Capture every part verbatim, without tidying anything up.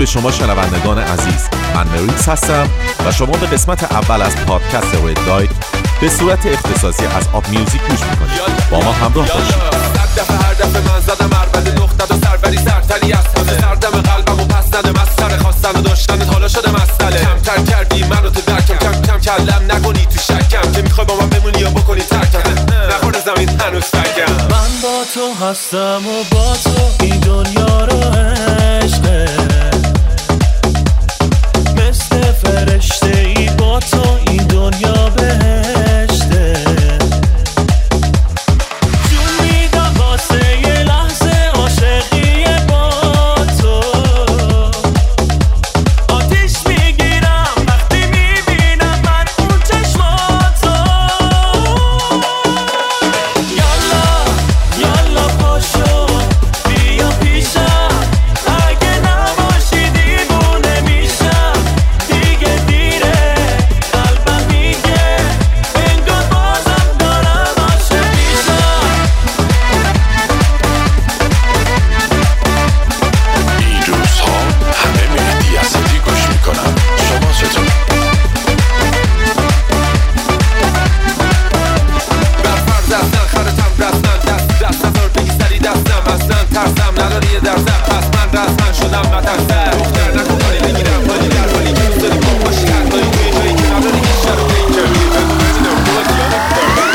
به شما شنوندگان عزیز. من مریکس هستم و شما به قسمت اول از پادکست رد لایت به صورت اختصاصی از آپ میوزیک گوش میکنید. با ما همراه باشید. دفعه هر دفعه من زدم عربد نقطت و سربری سرتری از همه سردم قلبم و پس ندم از سر خواستن و داشتنت حالا شده مسئله. کمتر کردی منو تو درکم، کم کم کلم نکنی تو شکم که میخوای با من بمونی یا بکنی ترکم. نخور زمین هنوز فکم. من با تو هستم و با تو این دنیا رو عشقه، مثل فرشته ای با تو این دنیا بهشته. جون میدم واسه یه لحظه عاشقی با تو، آتیش میگیرم وقتی میبینم من اون چشماتو. یالا یالا پاشو بیا پیشم، اگه نباشی دیوونه میشم. دیگه دیره قلبم میگه انگار بازم دارم عاشق میشم. این روزها همه مهدی اسدی گوش میکنن. شما چطور؟ بر فرض اصلا خرتم رسمن دست دست نزار بگی سری دستم اصلا ترسم نداری یه درزم پس من رسمن شدم نترسم. دختر نکن کاری بگیرم کاری در حالی که دوست داری با باشی هر کاری توی جایی که نداری هیچ شر و پیکر روی تو بدونم باید یادم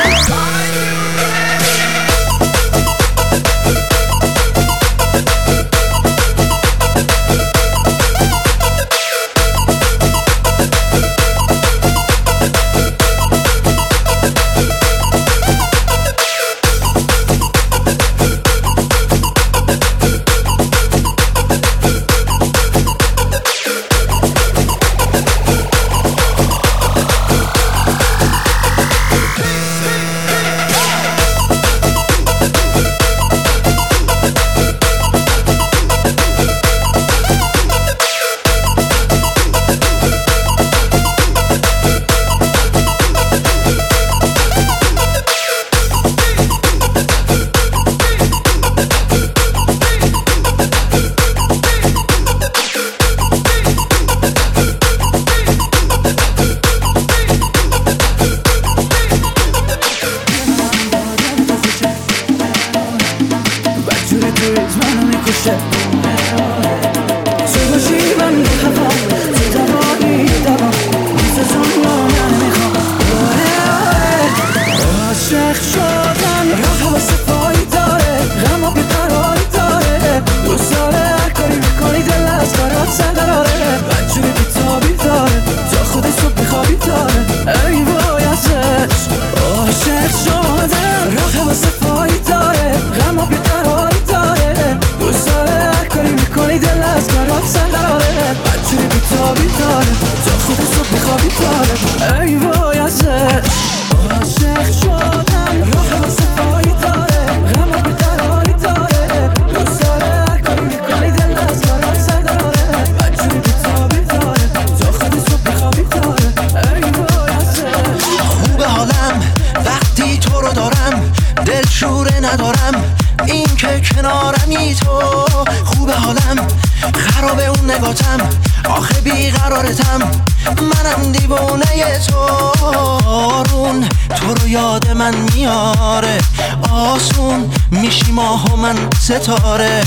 ستاره.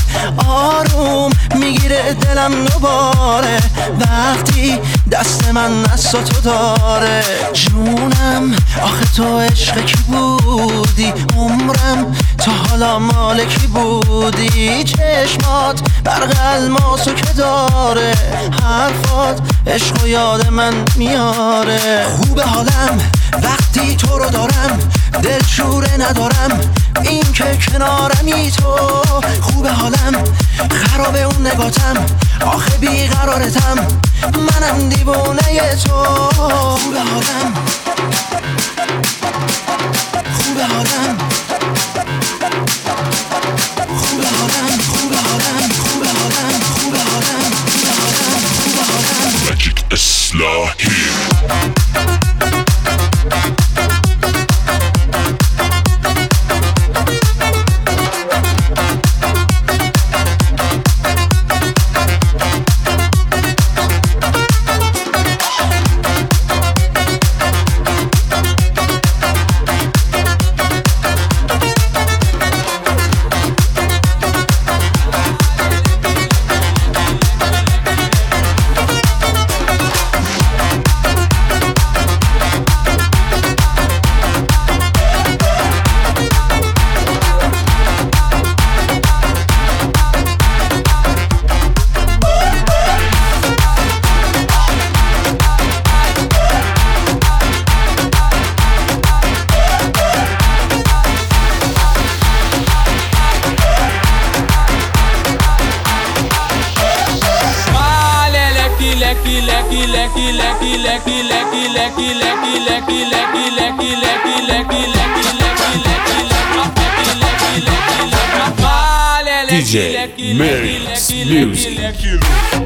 آروم میگیره دلم دوباره وقتی دست من از تو داره. جونم آخه تو عشق کی بودی، عمرم تا حالا مال کی بودی. چشمات برق الماسو که داره، حرفات عشق و یاد من میاره. خوب حالم وقتی تو رو دارم، دلشوره ندارم این که کنارمی تو. خوب حالم خرابه اون نگاتم، آخه بیقرارتم منم دیوونه تو. خوب حالم خوب حالم خوب حالم خوب حالم خوب حالم خوب حالم خوب حالم ماجیک اصلاحی. lucky, lucky, lucky, lucky, lucky, lucky, lucky, lucky, lucky, lucky, lucky, lucky, lucky, دی جی Merix Music.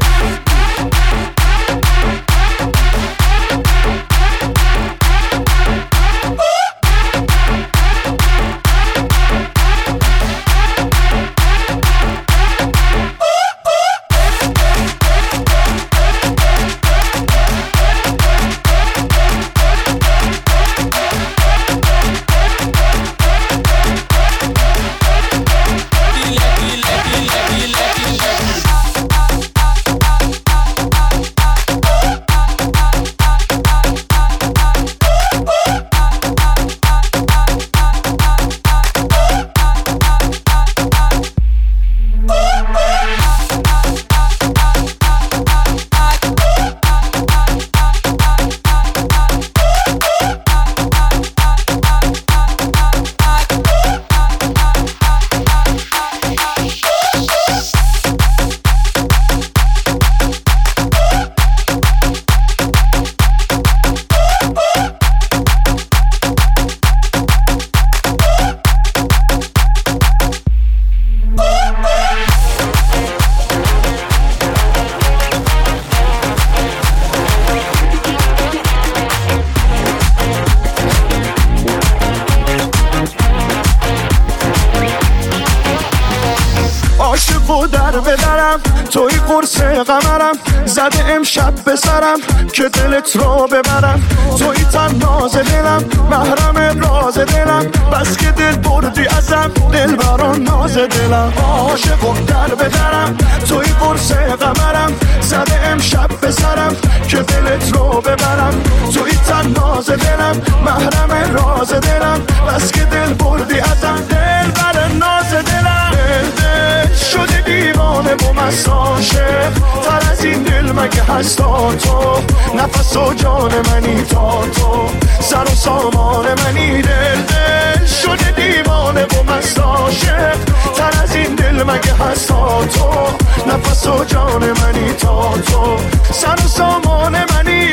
عاشقو در بدرم توی قرص قمرم زده امشب به سرم که دلت رو ببرم توی تن ناز دلم محرم راز دلم بس که دل بردی ازم دل بران ناز دلم عاشقو در بدرم توی قرص قمرم زده امشب به سرم که دلت رو ببرم توی تن ناز دلم محرم راز دلم بس که دل بردی ازم دل بران ناز دلم دل دل شده دیوانه و مست عاشق تر از این دل مگه هستا تو نفس و جان منی تا تو سر و سامان منی دل دل شده دیوانه و مست عاشق تر از این دل مگه هستا تو نفس و جان منی تا تو سر و سامان منی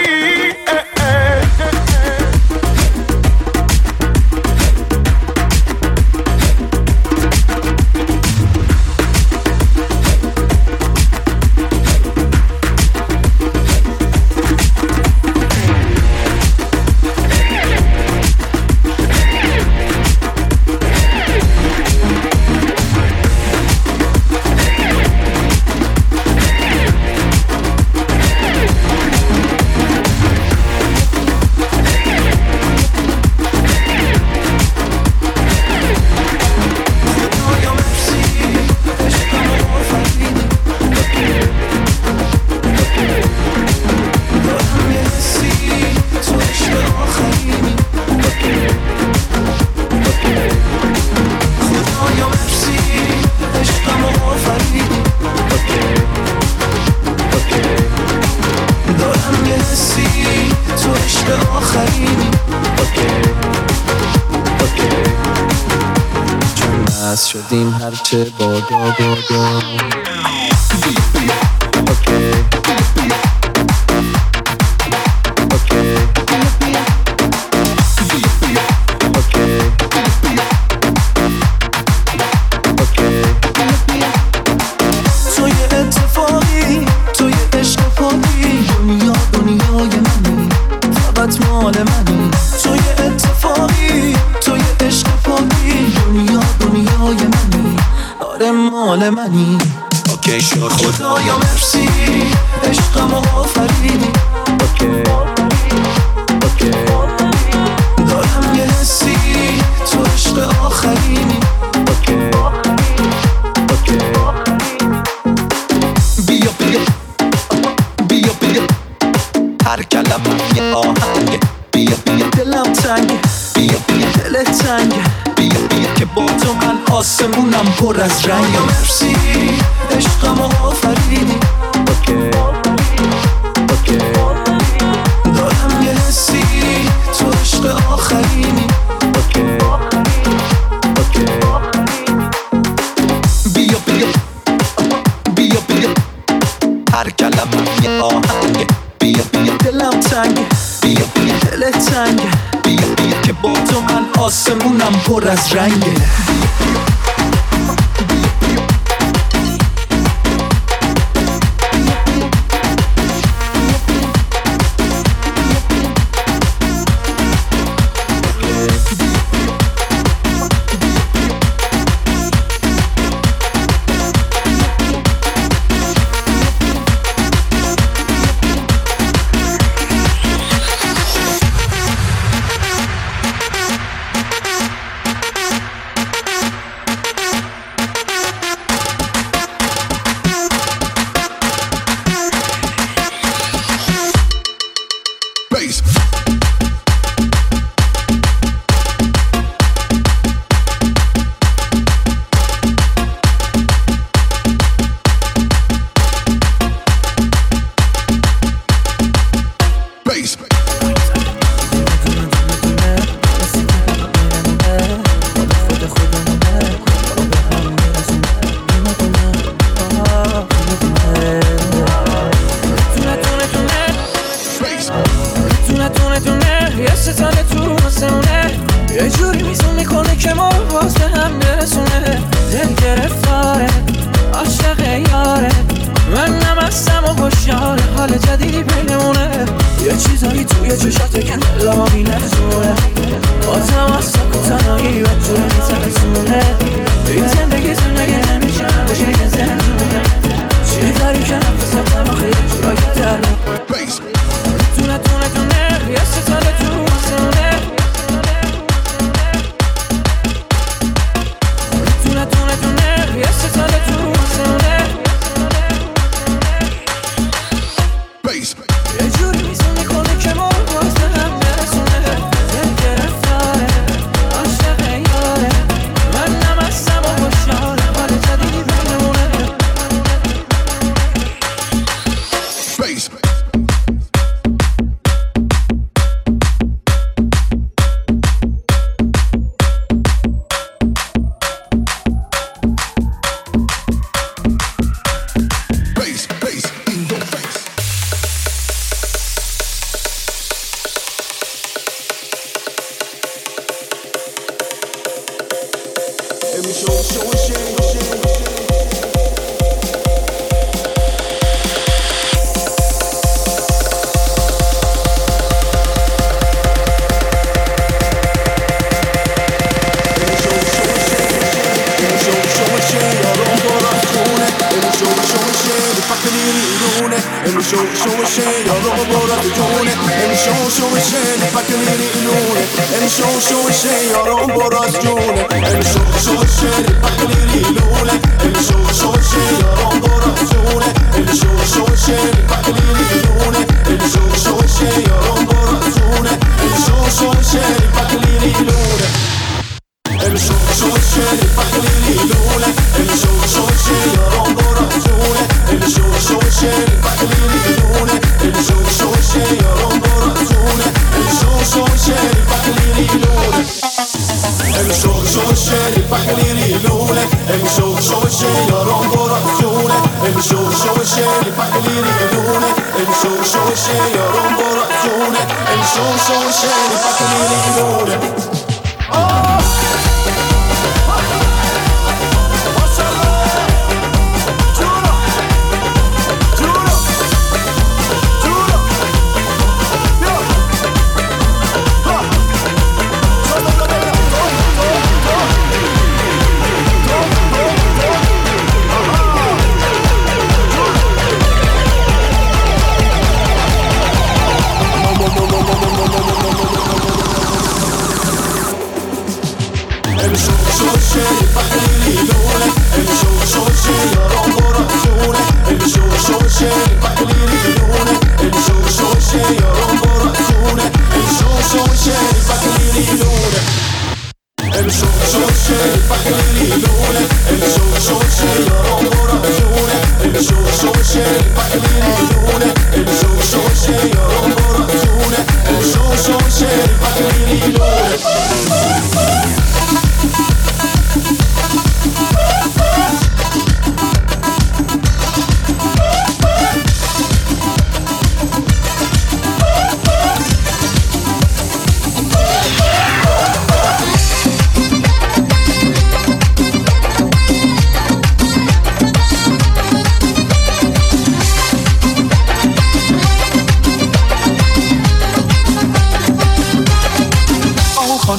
اه اه. از شدیم هرچه بادا بادا اوکی اوکی اوکی اوکی توی اتفاقی توی عشق پاکی دنیا دنیای منی فقط مال منی توی اتفاقی توی عشق پاکی دنیا دنیای منی آره مال منی اوکی شد خدایا مرسی عشقم آفریدی اوکی اوکی دارم یه حسی تو عشق آخرینی اوکی اوکی بیا بیا بیا بیا هر کلمه یه آهنگه بیا بیا دلم تنگه بیا بیا دل تنگه بیا بیا که با تو من آسمونم پر از رنگ مرسی عشقم آفریدی اوکی اوکی دارم یه حسی تو عشق آخرینی اوکی اوکی بیا بیا بیا بیا هر کلمه یه آهنگه بیا آسمونم پر از رنگه.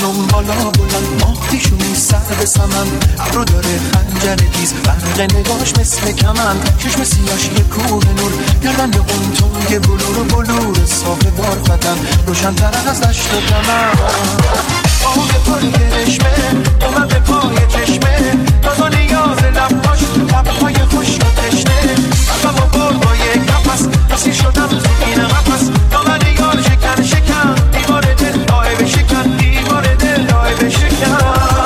خانم بالا بلند ماه پیشونی سر به سمن ابرو داره خنجر تیز برق نگاش مثل کمند چشم سیاش یه کوه نور گردن به اون تنگ بلور بلور صاف بارفتن روشن‌تر از دشت و دمن آه پای کرشمه اومد به پای چشمه تازا نیاز لبهاش لبهای خوش و تشنه قلبم و بر با یک نفس اسیر شدم تو این قفس دامن یار شکن شکن دیوار دل لای بشکن دیوار دل لای بشکن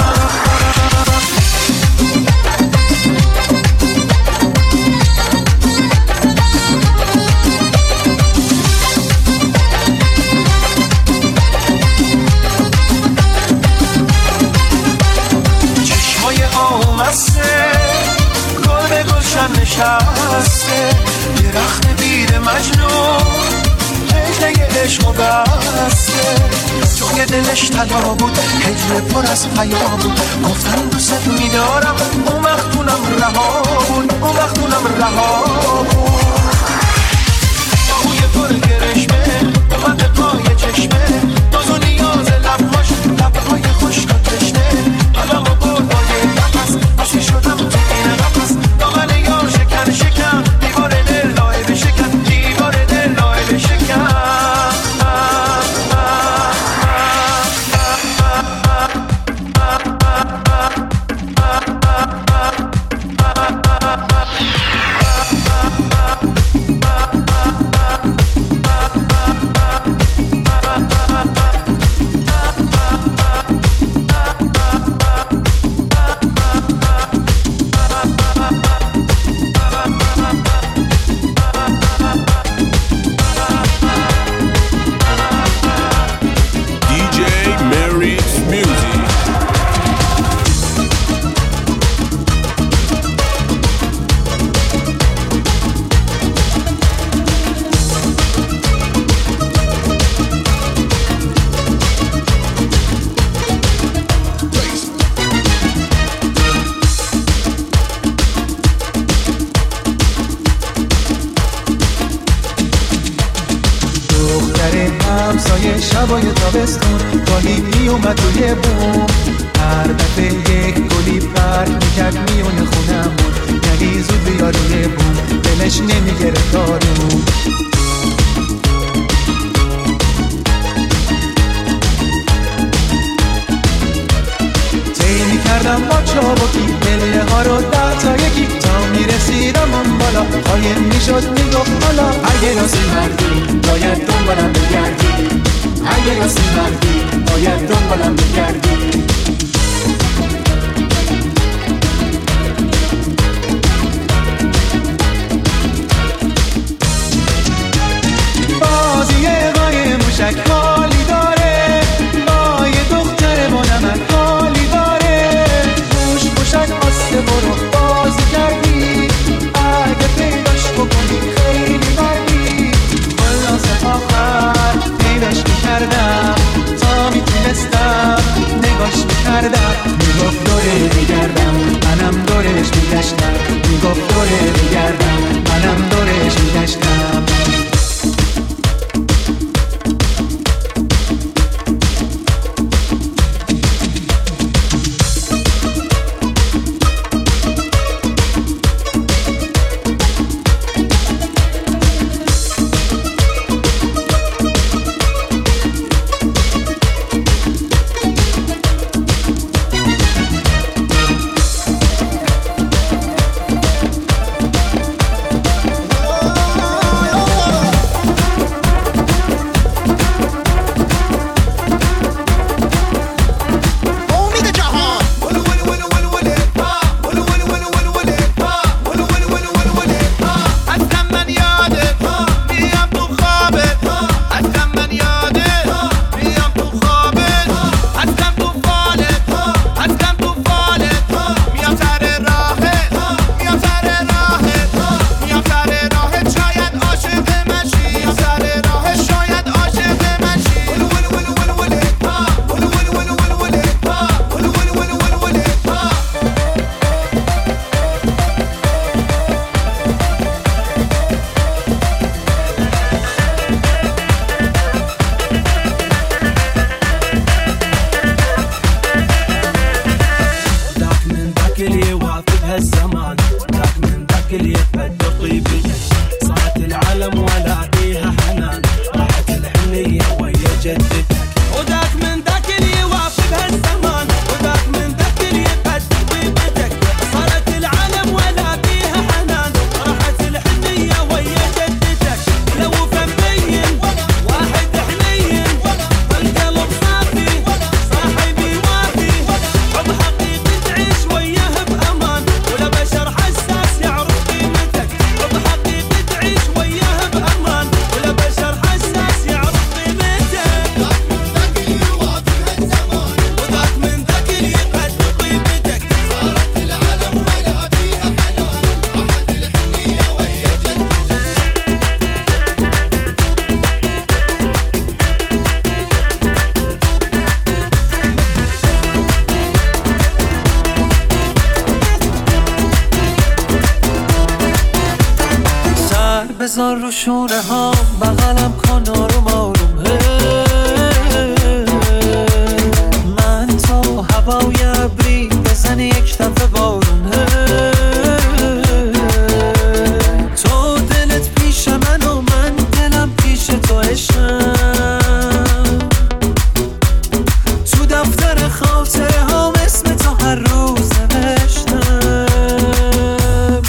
گل به گلشن نشسته یه رخت بیر مجنون هجله عشق و بسته توی دلش طلا بود هجله پر از حیا بود گفتن دوست میدارم اون وقت اونم رها بود اون وقت اونم رها بود توی پر گرشمه اومد به پای چشمه ناز و نیاز لبهاش لبهای خشک و تشنه قلم و بر با یه نفس اسیر شدم تو این قفس دامن یار شکن شکن دیوار دل لای بشکن دیوار دل لای بشکن همسایه شبای تابستون گاهی می اومد توی بوم هر دفعه یک گلی پرک میکرد میونه خونمون یعنی زود بیا روی بوم دلش نمیگره دارون تی میکردم با چابکی پله ها رو ده تا یکی تا میرسیدم اون بالا قایم میشد میگفت حالا اگه راستی مردی باید دنبالم بگردی اگه راستی مردی باید دنبالم بگردی بازی قای موشک حالی داره با یه دختر با نمک حالی داره موش موشک آسته برو بازی کردی اگه پیداش بکنی خیلی بردی خلاص آخر پیداش میکردم تا میتونستم نگاش میکردم بذار رو شونه ها بغلم کن آروم آروم. من تو هوای ابری بزنی یک دفعه بارون. تو دلت پیش من و من دلم پیش تو عشقم. تو دفتر خاطره هم اسم تو هر روز نوشتم.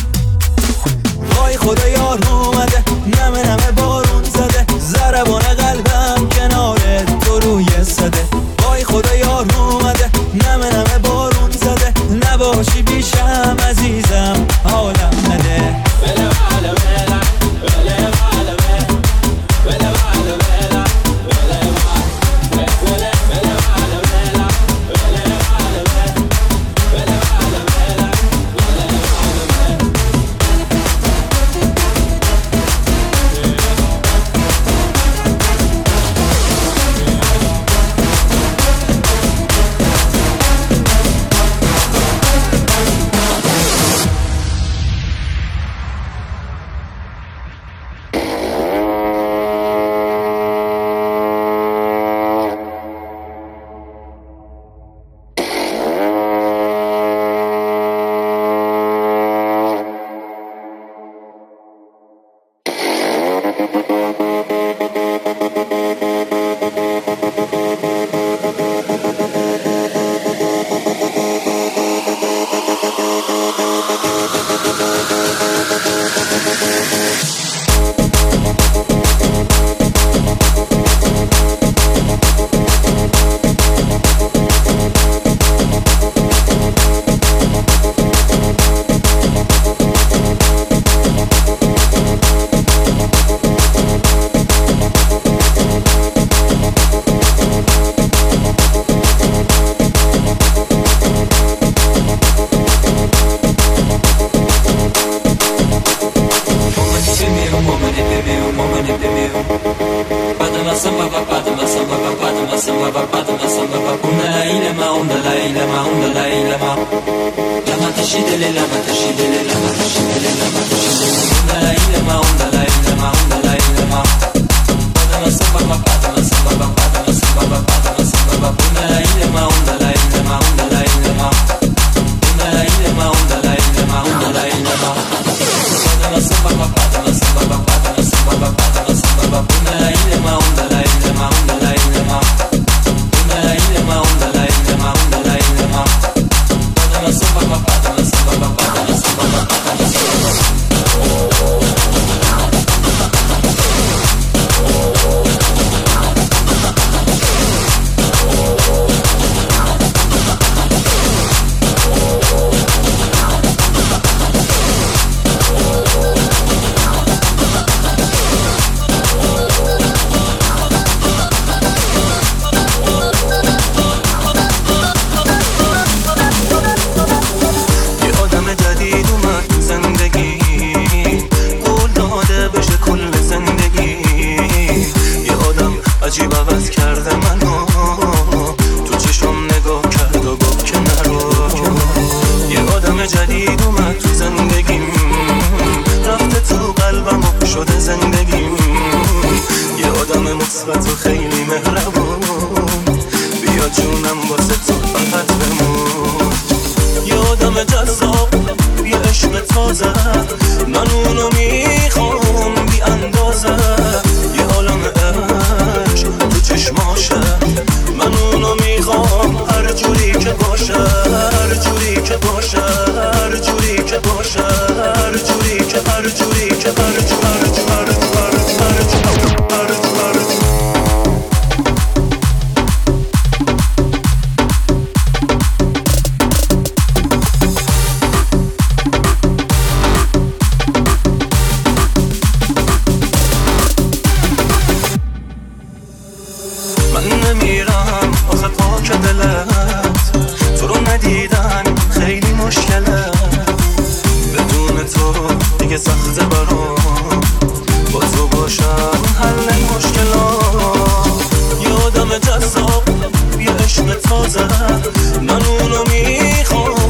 وای خدا یار اومده نمه نمه بارون زده ضربان قلبم کنار تو روی صده. وای خدا یار اومده نمه نمه بارون زده نباشی بیشم عزیزم حالم نده.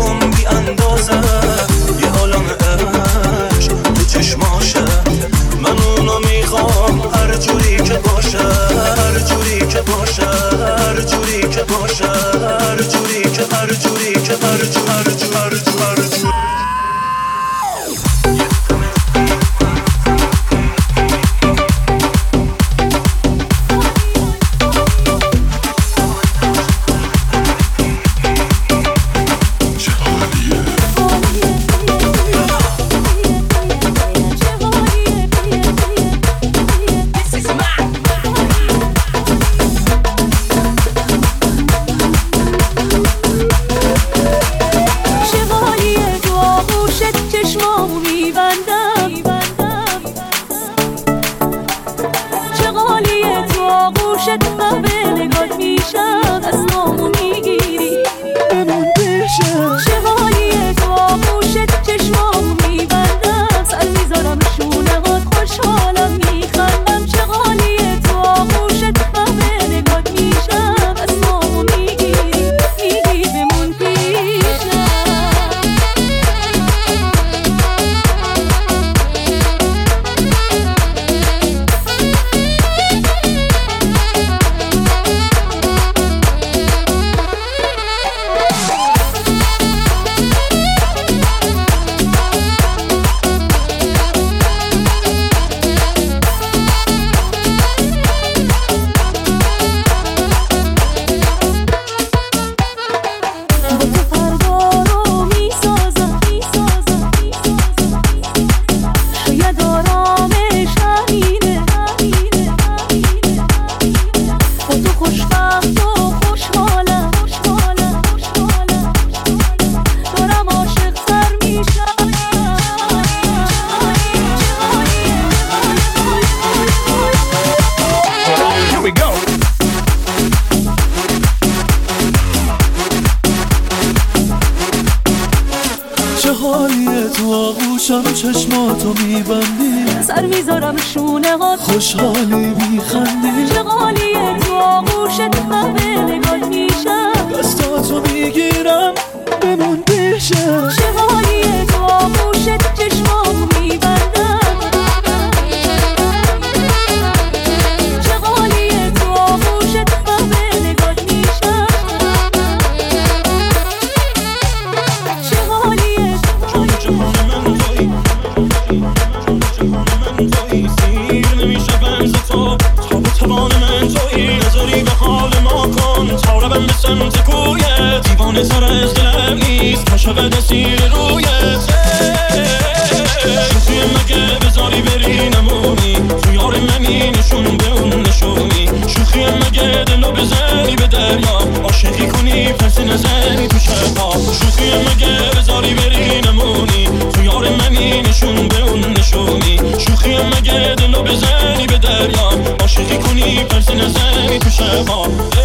من هر جوری که باشه هر جوری که باشه هر جوری که باشه هر جوری که هر جوری که هر جوری هر جوری هر جوری هر جوری چشماتو میبندی سر میذارم شونه هات خوشحالی میخندی چه غالیه تو آغوشت من به نگات میشم دستاتو میگیرم بمون پیشم چه غالیه تو آغوشت چشمامو میبندم چه غالیه تو آغوشت من به نگات میشم چه غالیه چون جهان من توی سیر نمیشه بنز تو تا به توان من توی نظری به حال ما کن تا روم به سمت کویت دیوانه سر از دلم نیست تا شود اسیر رویت شوخی مگه بذاری بری نمونی تو یار منی نشون به اون نشونی شوخی مگه دلو بزنی به دریا عاشقی کنی پس نزنی تو شبا شوخی مگه بذاری بری نمونی تو یار منی نشون به اون نشونی شوخی مگه دلو بزنی به دریا عاشقی کنی پس نزنی تو شبا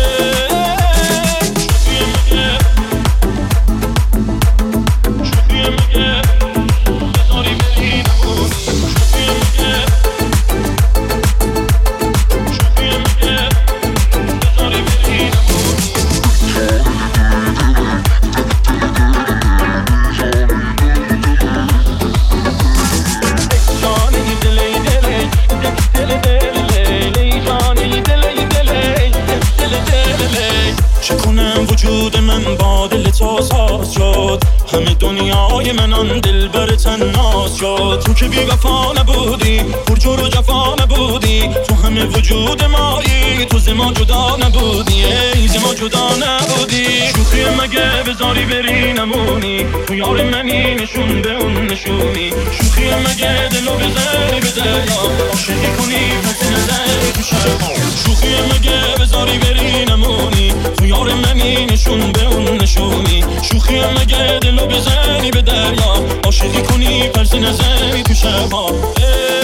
همه دنیای من آن دل بر تناس شد تو که بی وفا نبودی پرجور و جفا نبودی تو همه وجود مایی تو زما جدا نبودی ای زما جدا نبودی شوخی مگه بذاری بری نمونی تو یار منی نشون به اون نشونی شوخی مگه دلو بذاری به دریا عاشقی کنی پس نزنی تو شبا شوخی مگه بذاری بری نمونی تو یار منی نشون به اون نشونی شوخی مگه دلو بزنی به دریا عاشقی کنی پس نزنی تو شبا